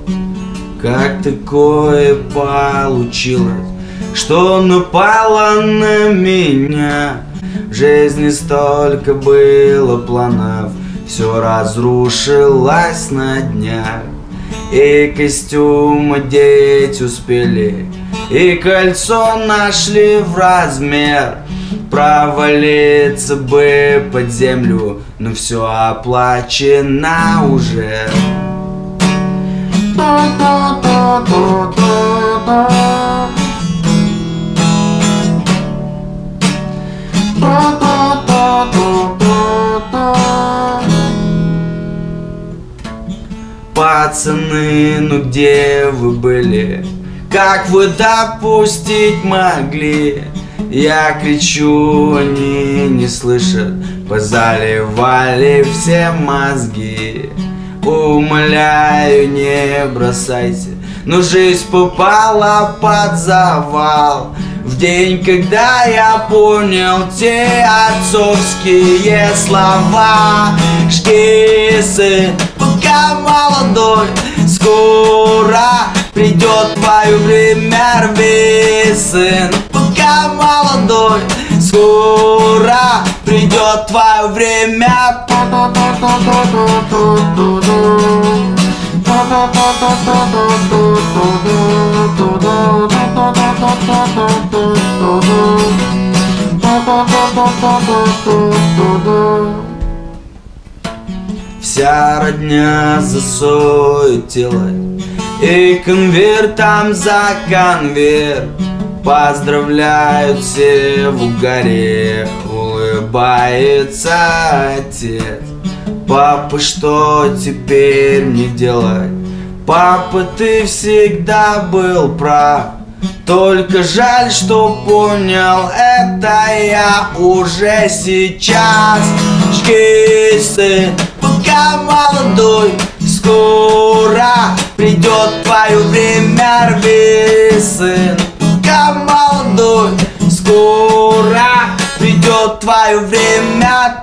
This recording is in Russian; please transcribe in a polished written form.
Как такое получилось, что напало на меня? В жизни столько было планов, все разрушилось на днях. И костюм одеть успели, и кольцо нашли в размер. Провалиться бы под землю, но все оплачено уже. Пацаны, ну где вы были? Как вы допустить могли? Я кричу, они не слышат, позаливали все мозги. Умоляю, не бросайте, но жизнь попала под завал. В день, когда я понял те отцовские слова: жги, сын, пока молодой, скоро придет твое время. Рви, сын, пока молодой, скоро придет твое время. Вся родня засуетилась, и конвертом за конверт. Поздравляют все в угаре, улыбается отец. Папа, что теперь мне делать? Папа, ты всегда был прав, только жаль, что понял это я уже сейчас. Жги, сын, пока молодой, скоро придет твое время. Рви, сын, пока молодой, скоро придет твое время.